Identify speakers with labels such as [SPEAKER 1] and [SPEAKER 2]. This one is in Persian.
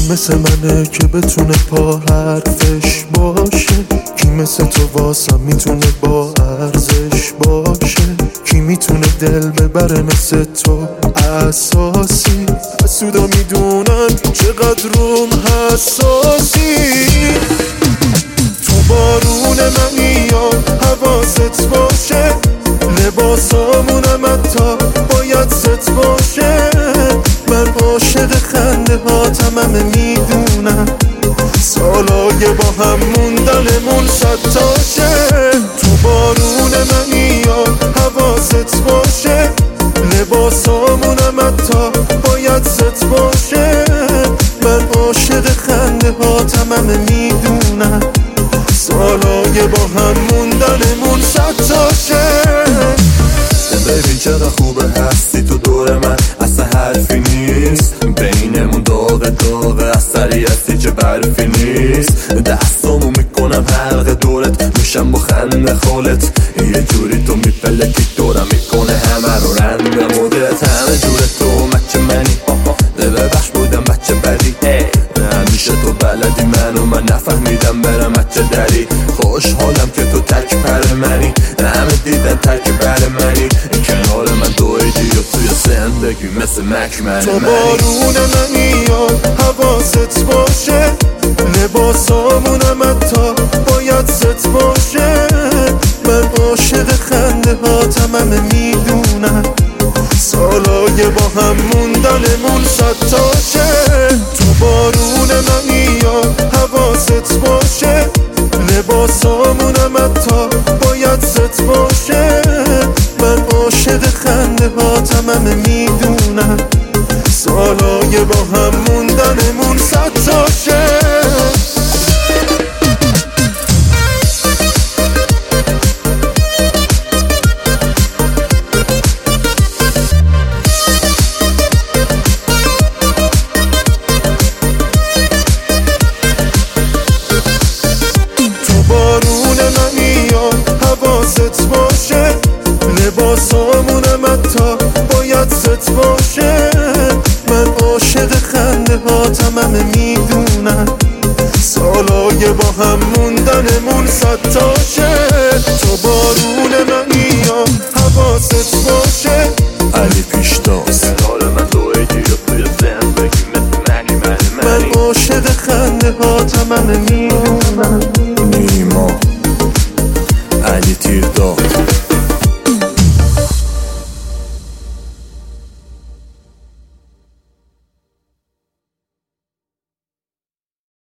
[SPEAKER 1] مثل منه که بتونه پا حرفش باشه؟ کی مثل تو واسم میتونه با ارزش باشه؟ کی میتونه دل ببره مثل تو اساسی؟ حسودا میدونن چقدر روم حساسی. تو بارون منی یا حواست باشه، لباسامونم حتی باید ست باشه. من عاشق خنده هاتم، همه میدونم سالای با هم موندنمون صد تاشه. تو بارون منی یا حواست باشه، لباسامونم حتی باید ست باشه. من عاشق خنده هاتم، همه میدونم سالای با هم موندنمون صد تاشه.
[SPEAKER 2] ببین چقدر خوبه هستی تو دور من، اصلا حرفی نیست بینمون داغه اثری هستی چه برفی نیست. دستامو میکنم حلقه دورت، میشم با خنده خالت، یه جوری تو میپلکی دورم میکنه همه رو رنده مدت. همه جور تو مچه منی، ببخش بودم بچه بدی، همیشه تو بلدی منو من نفهمیدم برم بچه دری. خوشحالم که تو تک پر منی، همه دیدن تک بر منی، کنار من دویدی و توی زندگی مثل مکمن.
[SPEAKER 1] تو بارون منی یا حواست باشه، لباسامونم حتی باید ست باشه. من عاشق خنده هاتم، همه میدونم سالای با هم موندنمون صد تاشه. تو بارون منی یا حواست باشه، لباسامونم حتی باید ست باشه. من عاشق خنده هاتم، همه میدونم سالای با هم موندنمون صد تاشه. حواست باشه، لباسامونم حتی باید ست باشه. من عاشق خنده هاتم، همه میدونم سالای با هم موندنمون صد تاشه. تو بارون منی یا حواست باشه،